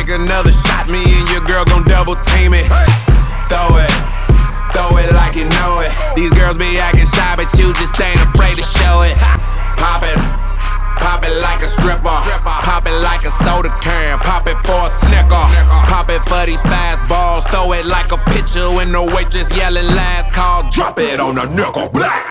take another shot, me and your girl gon' double team it. Throw it like you know it. These girls be acting shy, but you just ain't afraid to show it. Pop it like a stripper. Pop it like a soda can. Pop it for a snicker. Pop it for these fast balls. Throw it like a pitcher when the waitress yelling last call. Drop it on the nickel. Blah.